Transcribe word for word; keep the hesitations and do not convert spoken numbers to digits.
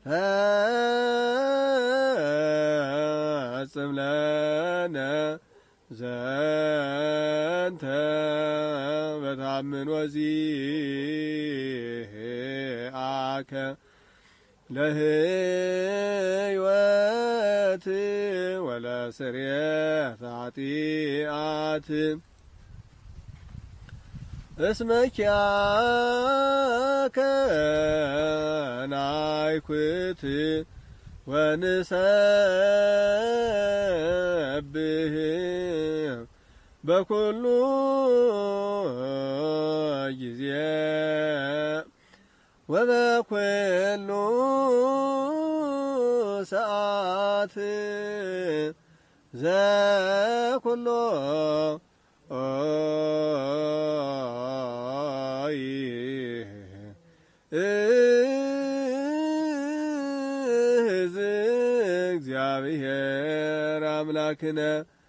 ፈጽም ለነ ዘንተ በታምን ወዚአከ ለሕይወት ወለስርየት ኃጢአት እስመ ኪያከ ናይኩት ወንሰብህ በኩሉ ጊዜ ወበኩሉ ሰዓት ዘኩሎ እግዚአብሔር አምላክነ